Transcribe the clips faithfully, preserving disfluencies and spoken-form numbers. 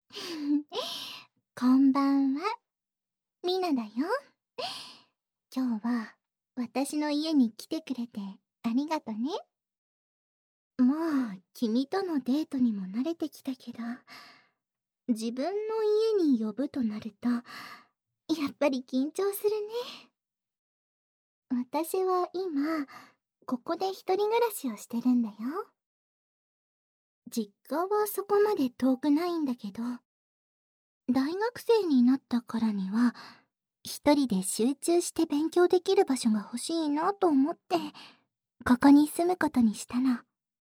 こんばんは、みなだよ。今日は私の家に来てくれてありがとね。まあ、君とのデートにも慣れてきたけど、自分の家に呼ぶとなると、やっぱり緊張するね。私は今、ここで一人暮らしをしてるんだよ。実家はそこまで遠くないんだけど、大学生になったからには、一人で集中して勉強できる場所が欲しいなと思って、ここに住むことにしたの。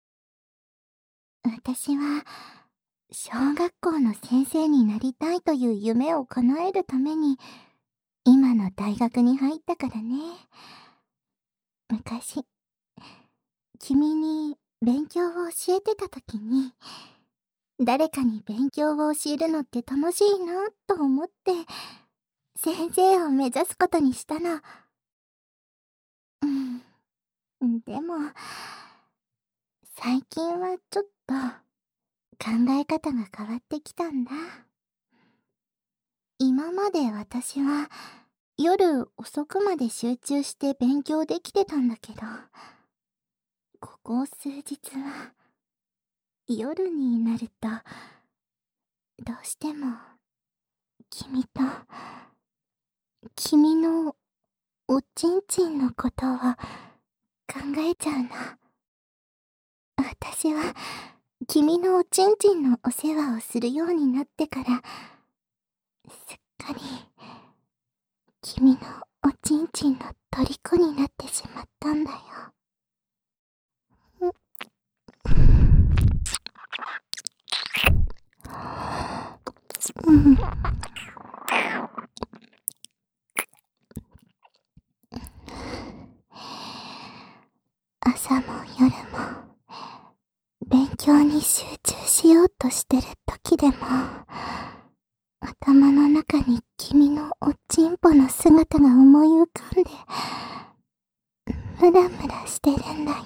私は、小学校の先生になりたいという夢を叶えるために、今の大学に入ったからね。昔、君に勉強を教えてた時に、誰かに勉強を教えるのって楽しいなと思って、先生を目指すことにしたの。うん、でも、最近はちょっと考え方が変わってきたんだ。今まで私は夜遅くまで集中して勉強できてたんだけど、ここ数日は夜になるとどうしても君と君のおちんちんのことを考えちゃうの。私は君のおちんちんのお世話をするようになってから、すっかり君のおちんちんの虜になってしまったんだよ。うん。朝も夜も勉強に集中しようとしてる時でも、頭の中に君のおちんぽの姿が思い浮かんで、ムラムラしてるんだよ。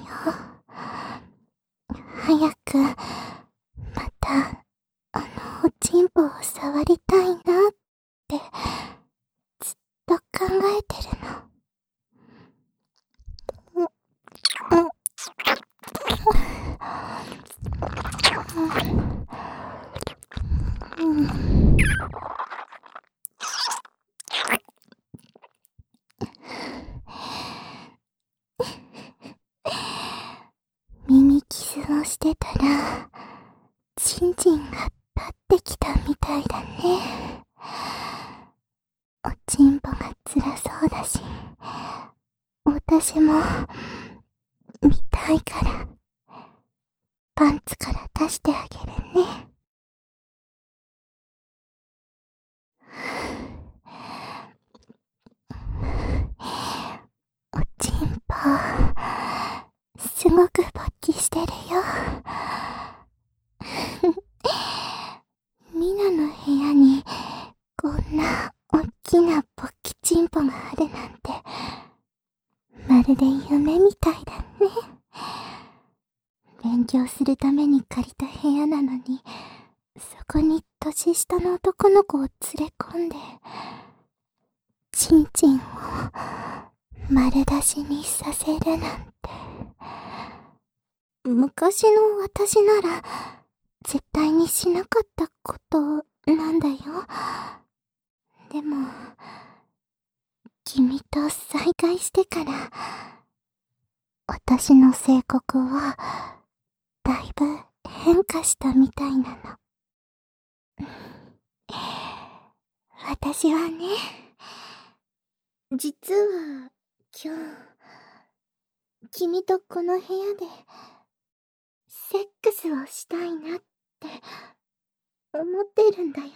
早く、また、あのおちんぽを触りたいなって、ずっと考えてるの。うん。耳キスをしてたら、チンチンが立ってきたみたいだね。おちんぽが辛そうだし、私も見たいから、パンツから出してあげるね。おちんぽ、すごく勃起してるよ。みなの部屋に、こんなおっきな勃起チンポがあるなんて、まるで夢みたいだね。勉強するために借りた部屋なのに、そこに年下の男の子を連れ込んで、チンチンを丸出しにさせるなんて。昔の私なら絶対にしなかったことなんだよ。でも、君と再会してから、私の性格はだいぶ変化したみたいなの。私はね、実は今日、君とこの部屋でセックスをしたいなって思ってるんだよ。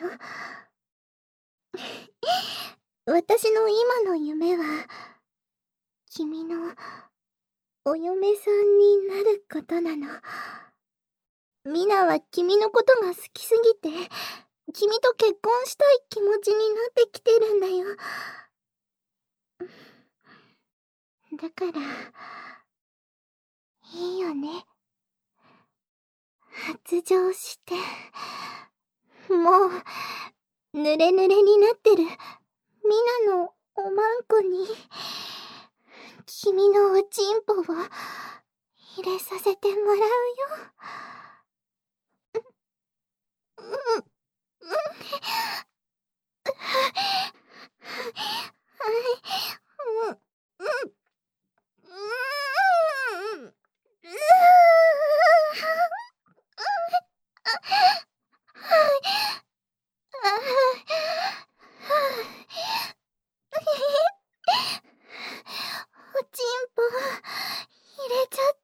私の今の夢は、君のお嫁さんになることなの。みなは君のことが好きすぎて、君と結婚したい気持ちになってきてるんだよ。だから、いいよね。発情して、 もう、ぬれぬれになってるみなのおまんこに、君のおちんぽを入れさせてもらうよ。うん、うん、うん。はい、うん、うん、うーん、うーん。おちんぽ入れちゃった。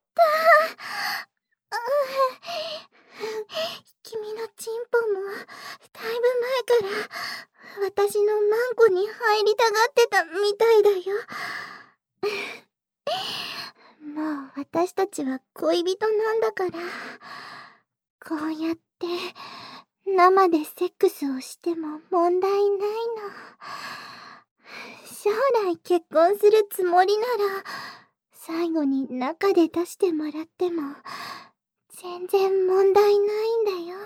君のちんぽもだいぶ前から私のマンコに入りたがってたみたいだよ。もう私たちは恋人なんだから、こうやって生でセックスをしても問題ないの。将来結婚するつもりなら、最後に中で出してもらっても全然問題ないんだよ。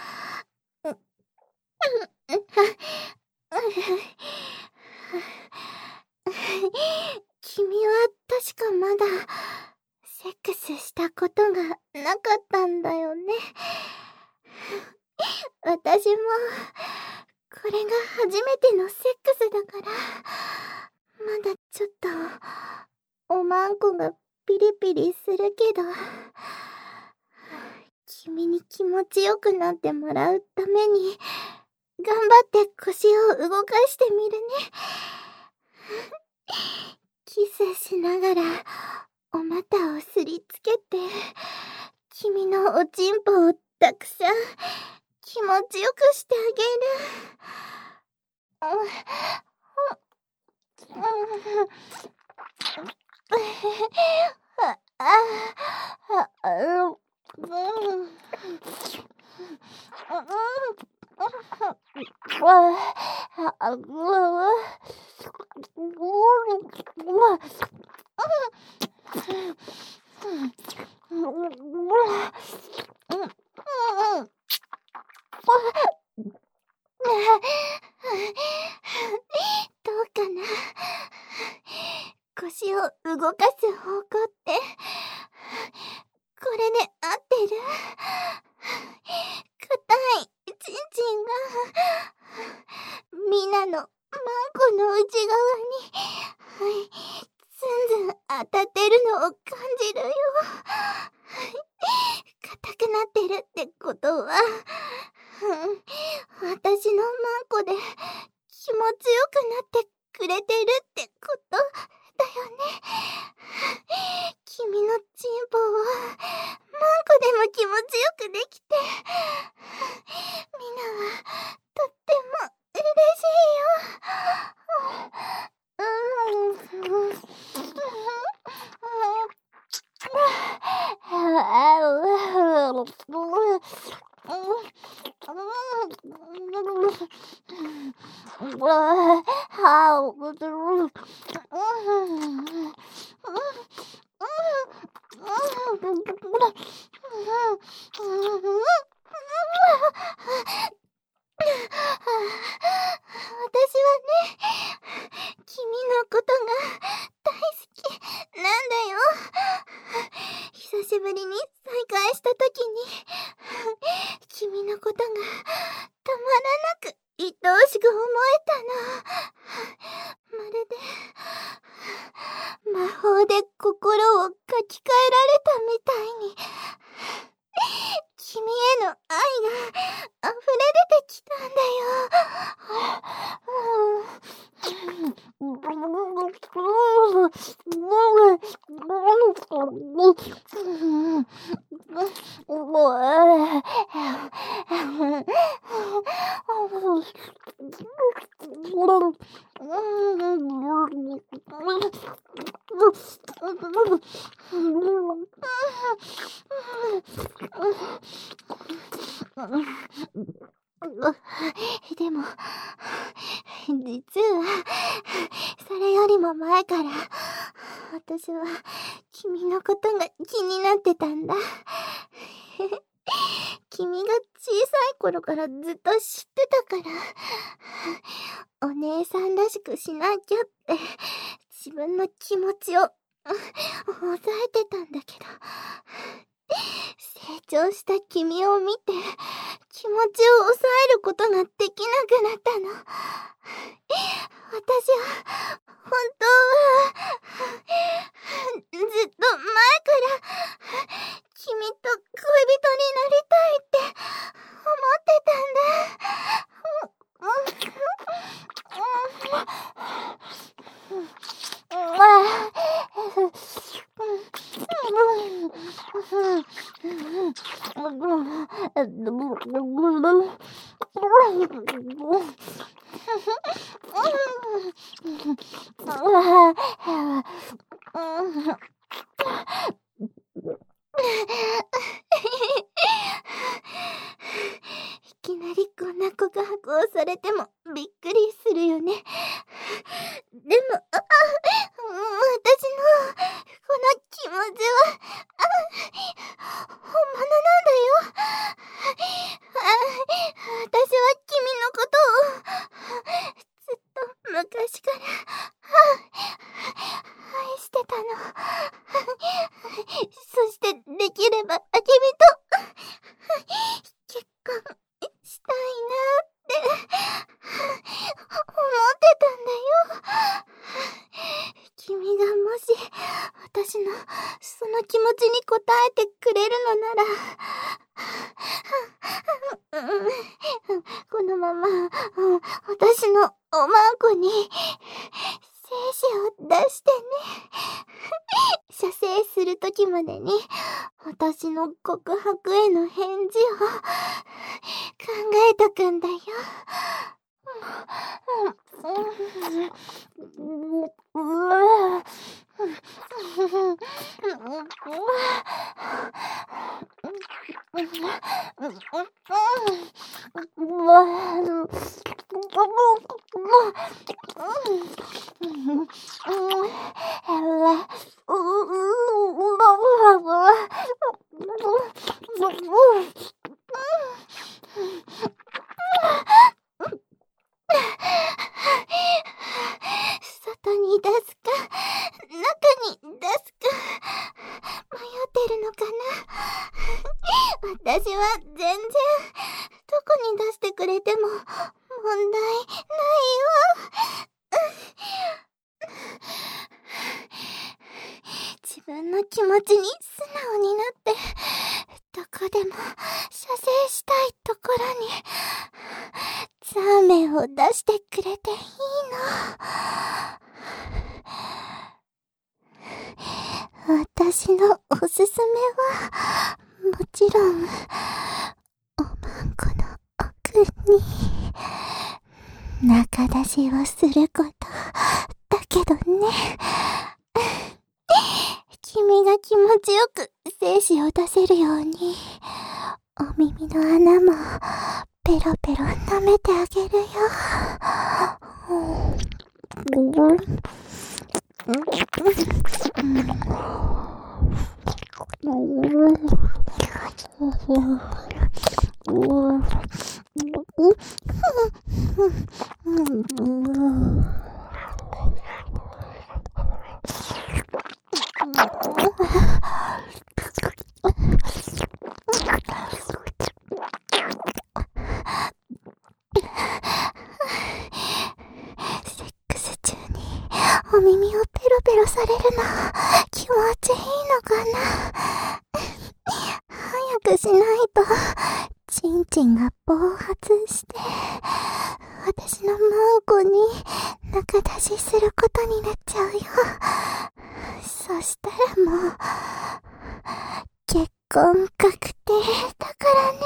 君は確かまだセックスしたことがなかったんだよね。私もこれが初めてのセックスだから、まだちょっとおまんこがピリピリするけど、君に気持ちよくなってもらうために頑張って腰を動かしてみるね。キスしながらお股をすりつけて、君のおちんぽをたくさん気持ちよくしてあげる。どうかな。腰を動かす方向ってこれで合ってる？硬いちんちんがみんなのマンコの内側にずんずん当たってるのを感じるよ。硬くなってるってことは、私のマンコで気持ちよくなってくれてるってことだよね。君のチンポをマンコでも気持ちよくできて、みんなはとっても嬉しいよ。私はね、君のことが大好きなんだよ。久しぶりに再会した時に、君のことがたまらなく愛おしく思えたの。まるで魔法で心を書き換えられたみたいに、君への愛が溢れ出てきたんだよ。でも、実は、それよりも前から、私は君のことが気になってたんだ。君君が小さい頃からずっと知ってたから、お姉さんらしくしなきゃって自分の気持ちを抑えてたんだけど、成長した君を見て気持ちを抑えることができなくなったの。私は本当はずっと前から君と恋人になりたいって思ってたんだ。いきなりこんな告白をされてもびっくりするよね。でも、あ、あ、私のこの気持ちは、あ、本物なんだよ。あ、私は君のことをずっと昔から愛してたの。そしてできれば君と結婚したいなって思ってたんだよ。君がもし私のその気持ちに応えてくれるのなら、このまま私のおまんこに精子を出してね。射精するときまでに私の告白への返事を考えとくんだよ。外に出すか中に出すか迷ってるのかな。私は全然どこに出してくれても問題ないよ。自分の気持ちに素直になってどこでも射精したいところにザーメンを出してくれていいの。私のおすすめはもちろんおまんこの奥に中出しをすることだけどね。君が気持ちよく精子を出せるようにお耳の穴もペロペロ舐めてあげるよ。お耳をペロペロされるの気持ちいいのかな。早くしないとチンチンが暴発して私のマンコに中出しすることになっちゃうよ。そしたらもう結婚確定だからね。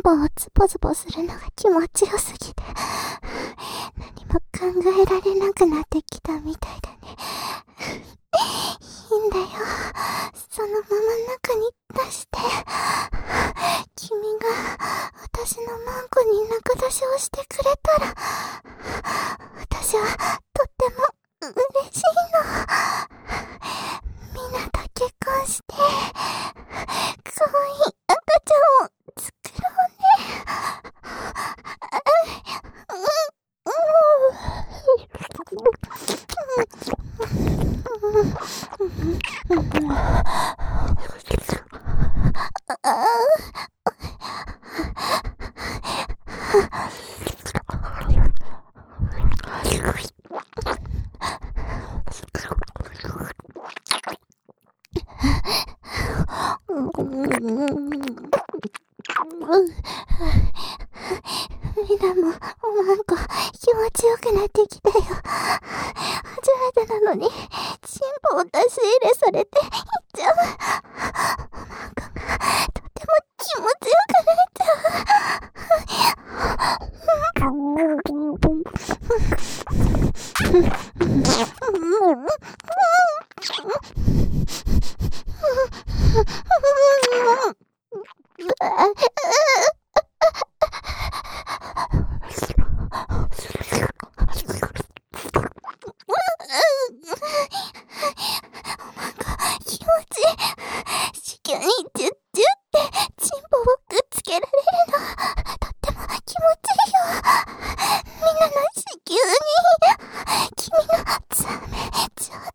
ポをズボズボするのが気持ちよすぎて、何も考えられなくなってきたみたいだね。いいんだよ。そのまま中に出して。君が私のマンコに中出しをしてくれたら、私はとっても嬉しいの。みんなと結婚して、かわいい赤ちゃんを作ろうね。みんなもおまんこ気持ちよくなってきたよ。初めてなのにチンポを出し入れされていっちゃう。おまんこがとても気持ちよくなっちゃう。気持ちいい。子宮にジュッジュってチンポをくっつけられるのとっても気持ちいいよ。みんなの子宮に君の爪ちょうだい。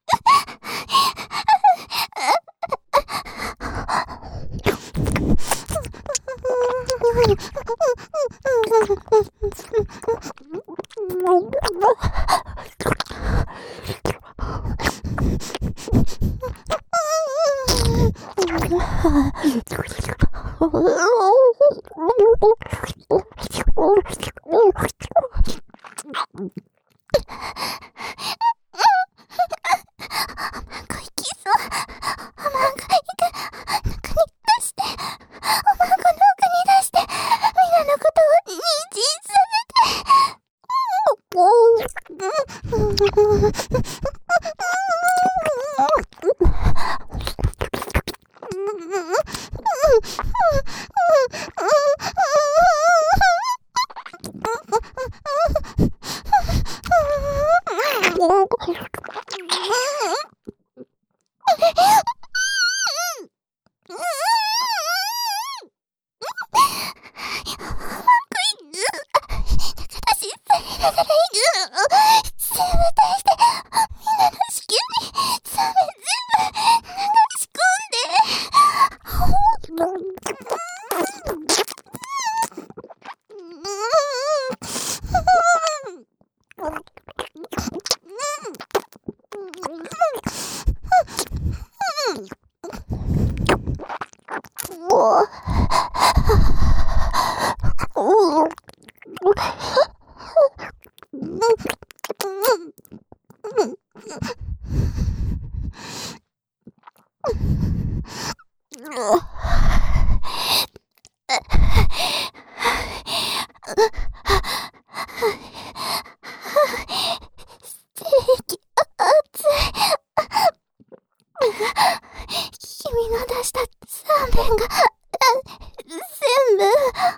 君の出した三遍が全部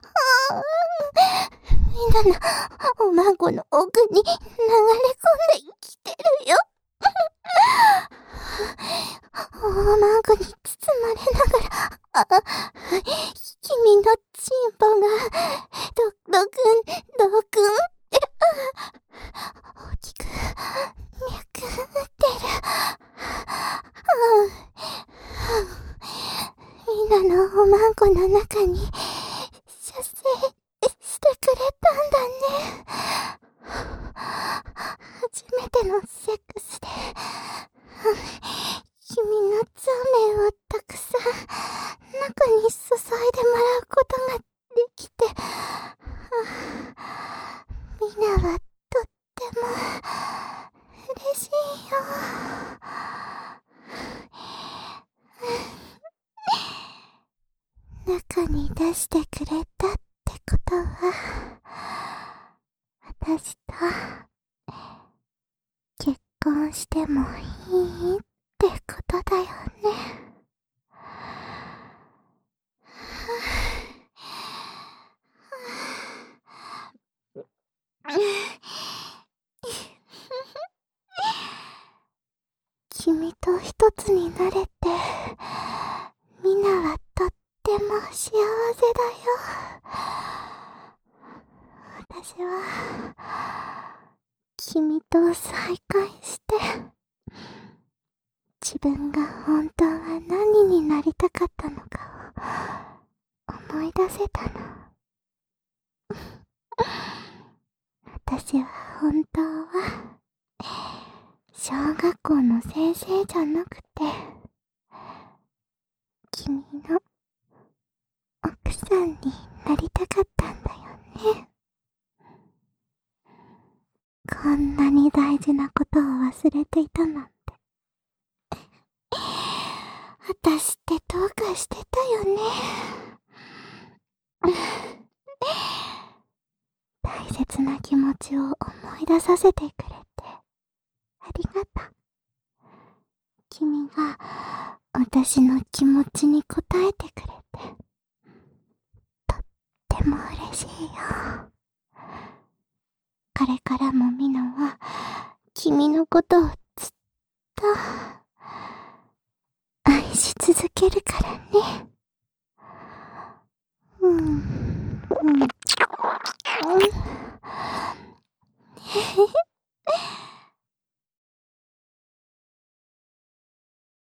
みんなのおまんこの奥に流れ込んできてるよ。おまんこに包まれながら、君のチンポがドドクンドクンって大きく脈打ってる。みんなのおまんこの中に射精してくれたんだね。初めてのセックスで君のザメをたくさん中に注いでもらうことができて、みんなはとっても嬉しいよ。中に出してくれた。 婚してもいいってことだよね。君と一つになれて、みなはとっても幸せだよ。私は、君と再会して、自分が本当は何になりたかったのかを思い出せたの。私は本当は、小学校の先生じゃなくて、君の奥さんになりたかったんだよね。こんなに大事なことを忘れていたなんて。私ってどうかしてたよね。大切な気持ちを思い出させてくれてありがとう。君が私の気持ちに応えてくれてとっても嬉しいよ。これからもミナは君のことをずっと愛し続けるからね。うんうんうんへへ